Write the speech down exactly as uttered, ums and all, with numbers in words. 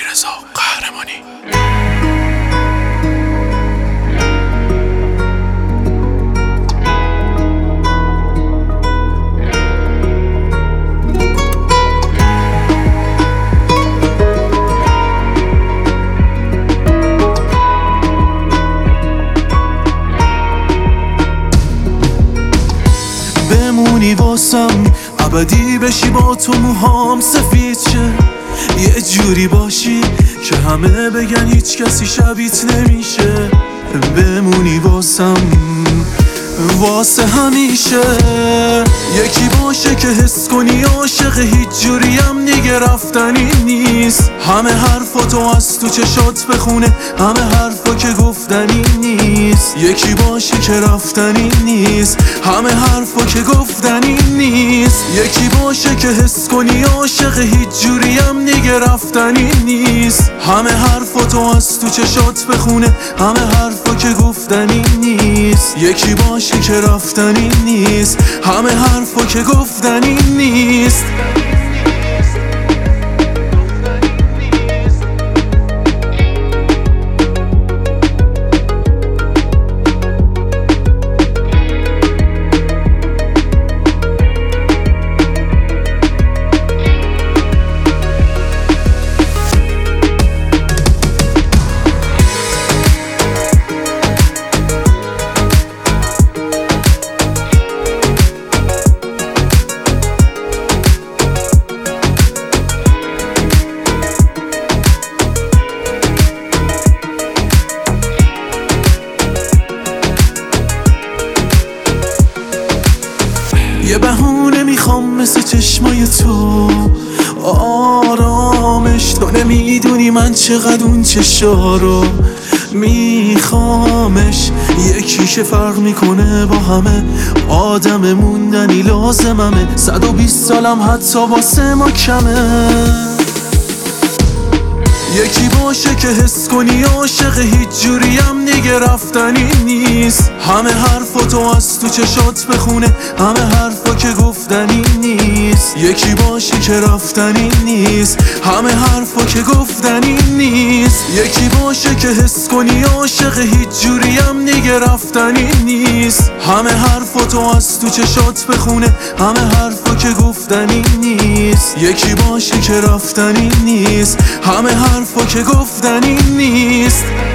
علیرضا قهرمانی. بمونی واسم ابدی بشی، با تو موهام سفید شه، یه جوری باشی که همه بگن هیچ کسی شبیت نمیشه. بمونی واسم واسه همیشه، یکی باشه که حس کنی عاشق هیچ جوری هم دیگه رفتنی نیست. همه حرفاتو از تو چشات بخونه، همه حرفا که گفتنی نیست. یکی باشه که رفتنی نیست، همه حرفا که گفتنی نیست. یکی باشه که حس کنی عاشق هیچ جوری هم دیگه رفتنی نیست. همه حرفاتو از تو چشات بخونه، همه حرفا که گفتنی نیست. یکی باشه که رفتنی نیست، همه حرفا که گفتنی نیست. یه بهونه میخوام مثل چشمای تو، آرامش تو نمیدونی من چقدر اون چشا رو میخوامش. یکی که فرق میکنه با همه، آدم موندنی لازممه. صد و بیست سالم حتی واسه ما کمه. یکی باشه که حس کنی عاشق هیچ جوری هم دیگه رفتنی نیست. همه حرفاتو از تو چشات بخونه، همه حرفا که گفتنی نیست. یکی باشه که رفتنی نیست، همه حرفا که گفتنی نیست. یکی باشه که حس کنی عاشق هیچ جوری هم دیگه رفتنی نیست. همه حرفاتو از تو چشات بخونه، همه حرفا که گفتنی نیست. یکی باشه که رفتنی نیست، همه حرفا که گفتنی نیست.